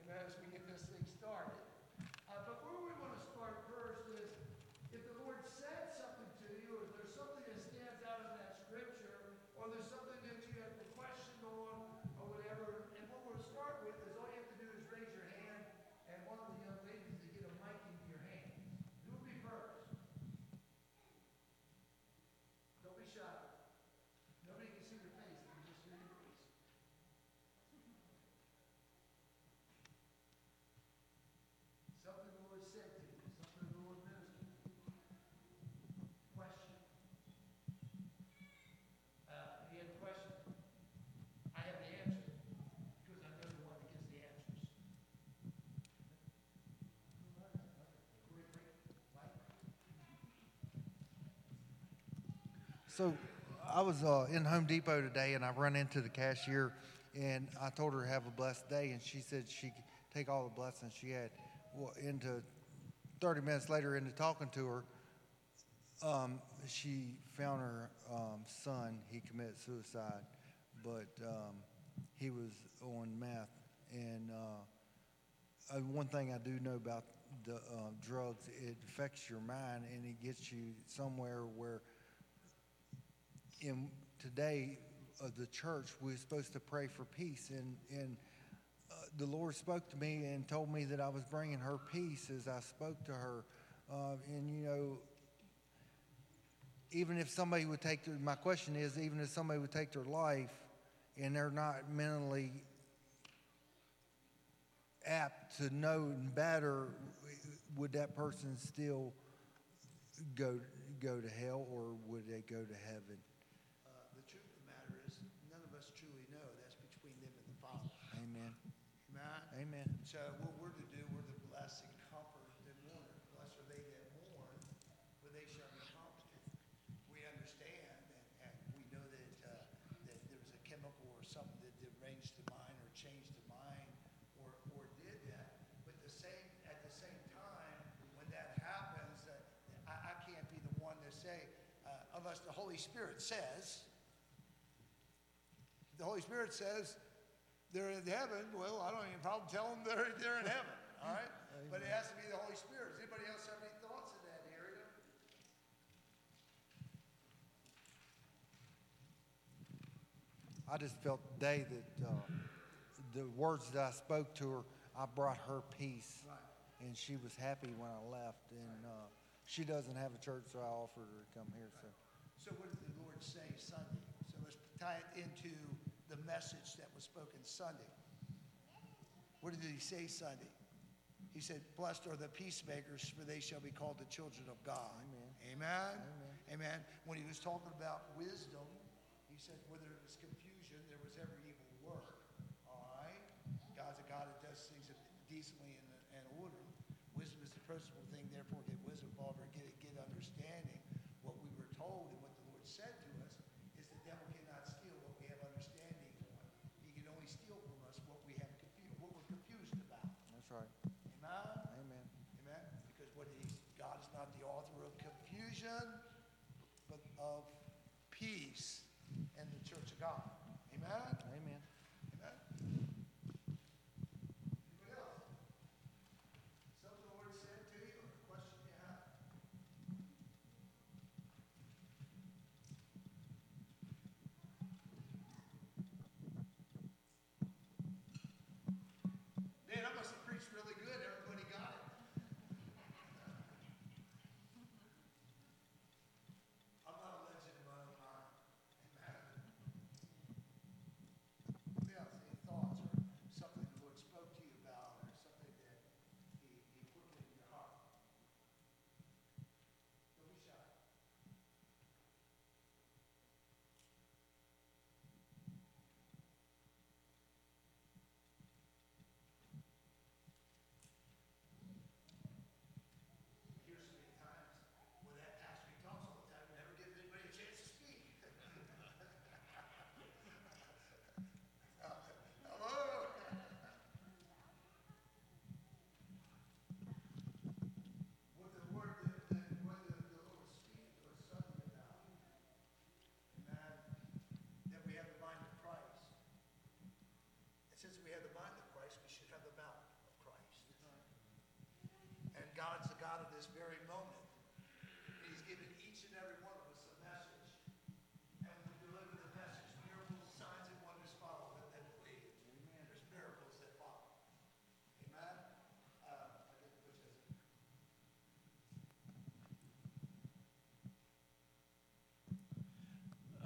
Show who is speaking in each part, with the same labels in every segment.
Speaker 1: as we get this thing started. But where we want to start first is if the Lord said something to you, or there's something that stands out of that scripture, or there's something that you have a question on, or whatever. And what we'll start with is all you have to do is raise your hand, and one of the young ladies to get a mic into your hand. Who will be first? Don't be shy. Nobody can see your face. They can just hear your voice. Something the Lord said to you. Something the Lord ministered to you. Question. If you have a question, I have the answer because I know the one that gives the answers.
Speaker 2: So I was in Home Depot today, and I run into the cashier, and I told her to have a blessed day, and she said she could take all the blessings she had. Well, into 30 minutes later, into talking to her, she found her son. He committed suicide, but he was on meth. And one thing I do know about the drugs, it affects your mind, and it gets you somewhere where in today of the church, we're supposed to pray for peace, and the Lord spoke to me and told me that I was bringing her peace as I spoke to her. And you know, even if somebody would take my question is, even if somebody would take their life and they're not mentally apt to know better, would that person still go to hell, or would they go to heaven?
Speaker 3: The truth of the matter is, none of us truly know. That's between them and the Father.
Speaker 2: Amen.
Speaker 3: Amen.
Speaker 2: Amen.
Speaker 3: So what we're to do, we're to bless and comfort the mourner. Blessed are they that mourn, for they shall be comforted. We understand, and we know that that there was a chemical or something that deranged the mind or changed the mind or did that. But at the same time, when that happens, I can't be the one to say, unless the Holy Spirit says. The Holy Spirit says they're in heaven. Well, I don't even probably tell them they're in heaven. All right? But it has to be the Holy Spirit. Does anybody else have any thoughts in that area?
Speaker 2: I just felt today that the words that I spoke to her, I brought her peace.
Speaker 3: Right.
Speaker 2: And she was happy when I left. And she doesn't have a church, so I offered her to come here.
Speaker 3: So what did the Lord say Sunday? So let's tie it into the message that was spoken Sunday. What did he say Sunday? He said, blessed are the peacemakers, for they shall be called the children of God.
Speaker 2: Amen.
Speaker 3: Amen?
Speaker 2: Amen.
Speaker 3: Amen. When he was talking about wisdom, he said, whether it was confusion, there was every evil work. All right? God's a God that does things decently and order. Wisdom is the principal thing, therefore get wisdom, Paul, get understanding. What we were told and what the Lord said to us is the devil cannot steal what we have understanding on. He can only steal from us what we're confused about.
Speaker 2: That's right.
Speaker 3: Amen?
Speaker 2: Amen.
Speaker 3: Amen? Because God is not the author of confusion, but of peace in the church of God. Amen?
Speaker 2: Amen.
Speaker 3: Amen? Anybody else? Something the Lord said to you, or a question you have? Man, I must have preached really good. Everybody got it.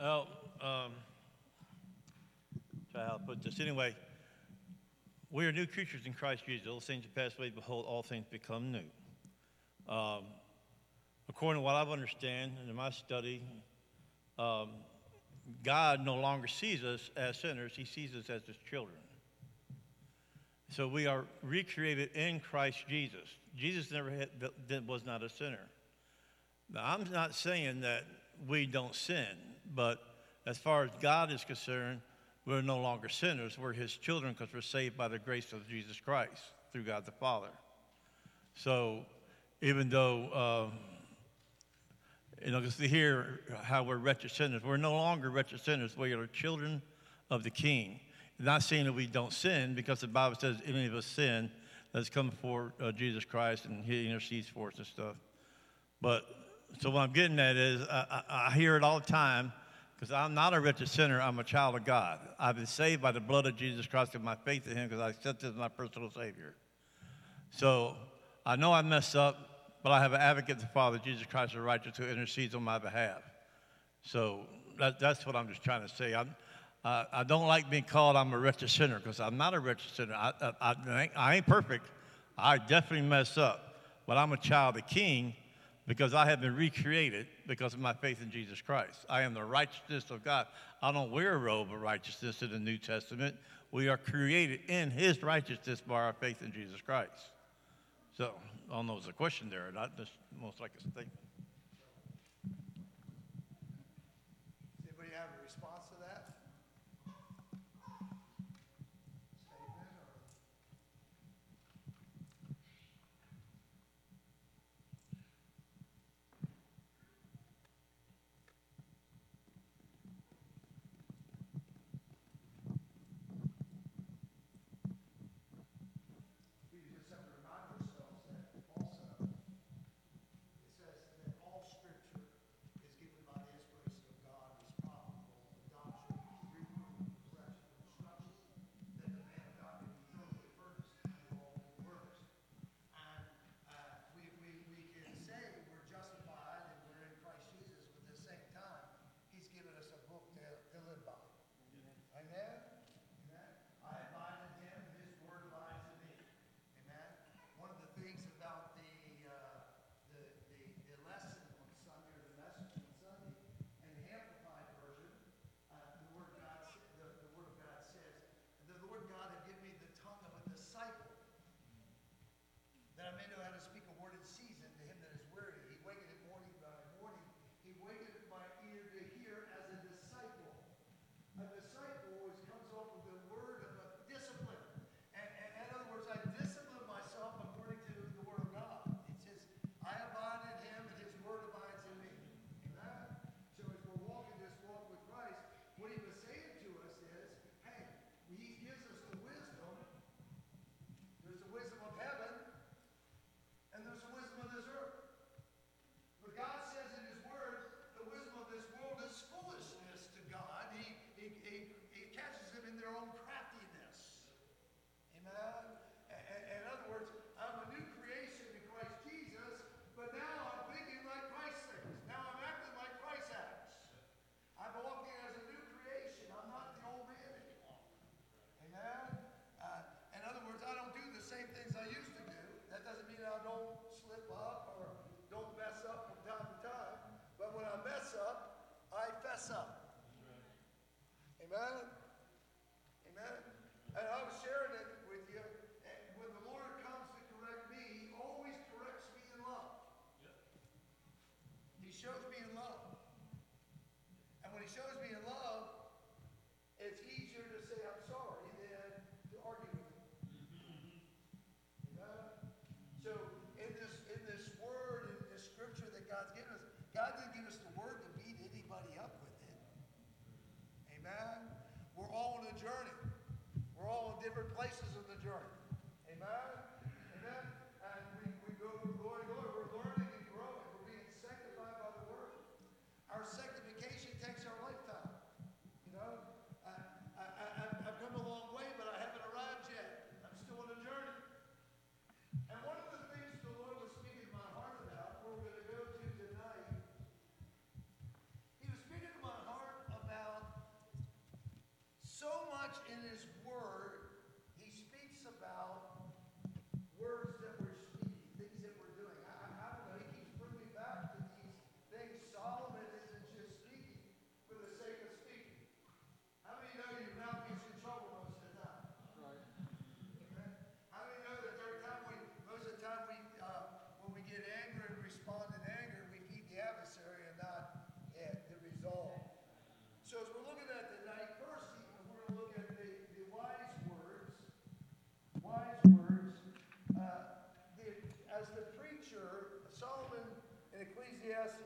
Speaker 4: Well, try how to put this. Anyway, we are new creatures in Christ Jesus. Old things have passed away. Behold, all things become new. According to what I understand and in my study, God no longer sees us as sinners. He sees us as his children. So we are recreated in Christ Jesus. Jesus was not a sinner. Now, I'm not saying that we don't sin, but as far as God is concerned, we're no longer sinners. We're his children because we're saved by the grace of Jesus Christ through God the Father. So even though, just to hear how we're wretched sinners, we're no longer wretched sinners. We are children of the King. Not saying that we don't sin, because the Bible says if any of us sin, let's come before Jesus Christ and he intercedes for us and stuff. But so what I'm getting at is I hear it all the time, because I'm not a wretched sinner. I'm a child of God. I've been saved by the blood of Jesus Christ and my faith in him, because I accept him as my personal Savior. So I know I mess up, but I have an advocate, the Father, Jesus Christ, the righteous, who intercedes on my behalf. So that's what I'm just trying to say. I don't like being called I'm a wretched sinner, because I'm not a wretched sinner. I ain't perfect. I definitely mess up. But I'm a child of the King, because I have been recreated because of my faith in Jesus Christ. I am the righteousness of God. I don't wear a robe of righteousness in the New Testament. We are created in his righteousness by our faith in Jesus Christ. So I don't know if it's a question there or not. Just most like a statement.
Speaker 3: Does anybody have a response to that? Statement or? We just have to remind ourselves that also, it says that all scripture is given by the inspiration of God, is profitable for doctrine, reproof, correction, instruction, that the man of God may be thoroughly furnished unto all good works. And we can say we're justified and we're in Christ Jesus, but at the same time, he's given us a book to live by. Amen? Amen? I abide in him, and his word abides in me. Amen? One of the things about the lesson on Sunday, or the message on Sunday, in the Amplified Version, the Word of God says, the Lord God had given me the tongue of a disciple, that I may know how to speak a word in season to him that is weary. He waketh morning by morning. He waketh my ear to hear as a disciple. A disciple comes off of the word of a discipline. And in other words, I discipline myself according to the word of God. It says, I abide in him and his word abides in me. Amen? So as we're walking this walk with Christ, what he was saying to us is, hey, he gives us the wisdom. There's the wisdom of heaven, and there's the wisdom of this earth. But God says in his word, the wisdom of this world is foolishness to God. He catches them in their own craftiness. Amen? In other words, I'm a new creation in Christ Jesus, but now I'm thinking like Christ thinks. Now I'm acting like Christ acts. I'm walking as a new creation. I'm not the old man anymore. Amen? In other words, I don't do the same things I used to do. That doesn't mean I don't slip up or don't mess up from time to time. But when I mess up, I fess up. Amen? Amen? And I was sharing it with you. And when the Lord comes to correct me, he always corrects me in love. He shows me in love. And when he shows me in love, it's easier to say I'm sorry than to argue with him. Amen? So in this word, in this scripture that God's given us, God didn't give us the word to beat anybody up with it. Amen? We're all on a journey. We're all in different places of the journey. Amen? Amen? And we go from glory to glory. We're learning and growing. We're being sanctified by the word. Our sanctification takes our lifetime. You know? I've come a long way, but I haven't arrived yet. I'm still on a journey. And one of the things the Lord was speaking to my heart about, where we're going to go to tonight, he was speaking to my heart much in his word, he speaks about words that we're speaking, things that we're doing. I don't know, he keeps bringing me back to these things. Solomon isn't just speaking for the sake of speaking. How many know your mouth gets you in trouble most of the time?
Speaker 1: Right.
Speaker 3: How many know that most of the time when we get angry and respond in anger, we feed the adversary and not the resolve. So as we're looking at the ninth verse, we're going to look at the wise words. Wise words. As the preacher, Solomon in Ecclesiastes